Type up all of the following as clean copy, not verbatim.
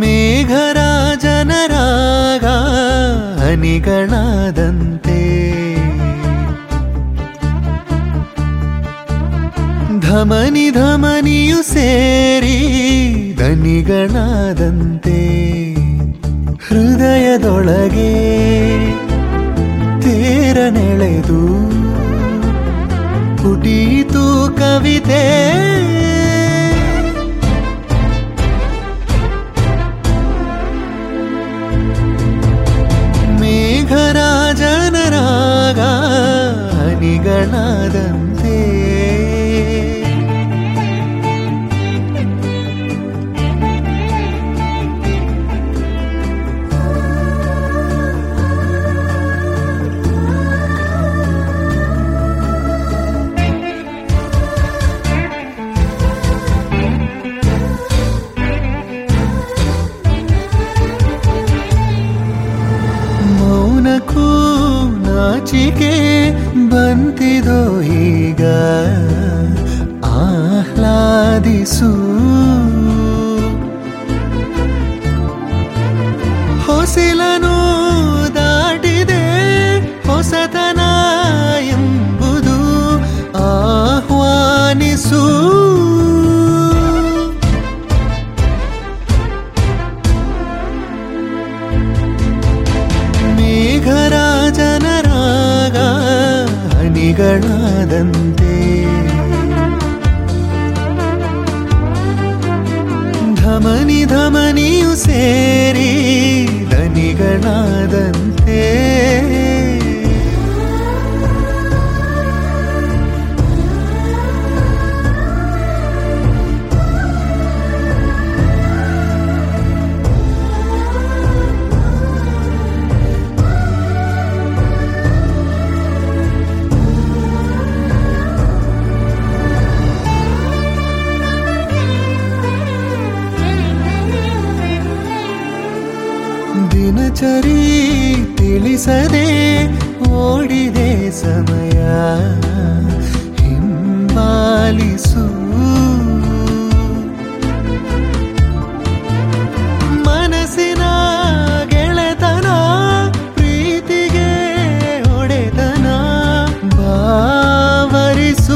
ಮೇಘರಾಜನ ರಾಗ ಹನಿಗಳಾದಂತೆ ಧಮನಿ ಧಮನಿಯು ಸೇರಿ ದನಿಗಳಾದಂತೆ ಹೃದಯದೊಳಗೆ ತೇರನೆಳೆದು ಪುಟೀತು ಕವಿತೆ ಮೇಘರಾಜನ ರಾಗ ಹನಿಗಳಾದಂತೆ ಮೌನಕ್ಕೂ ನಾಚಿಕೆ ಬಂತಿದೋ ಈಗ ಆಹ್ಲಾದಿಸು ಹೊಸಿಲನು ದಾಟಿದೆ ಹೊಸತನ ಎಂಬುದು ಆಹ್ವಾನಿಸು ಮೇಘರಾಜನ ರಾಗ ಹನಿಗಳಾದಂತೆ ಧಮನಿ ಧಮನಿಯು ಸೇರಿ ದನಿಗಳಾದಂತೆ ದಿನಚರಿ ತಿಳಿಸದೆ ಓಡಿದೆ ಸಮಯ ಹಿಂಬಾಲಿಸು ಮನಸ್ಸಿನ ಗೆಳೆತನ ಪ್ರೀತಿಗೆ ಒಡೆತನ ಬಾವರಿಸು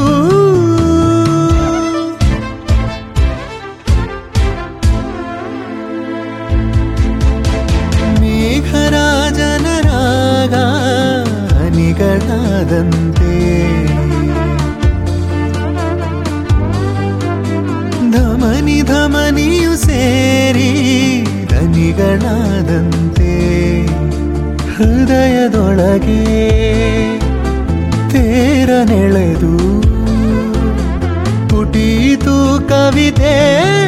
ಮೇಘರಾಜನ ರಾಗ ಹನಿಗಳಾದಂತೆ ಧಮನಿ ಧಮನಿಯು ಸೇರಿ ದನಿಗಳಾದಂತೆ ಹೃದಯದೊಳಗೆ ತೇರನೆಳೆದು ಪುಟೀತು ಕವಿತೆ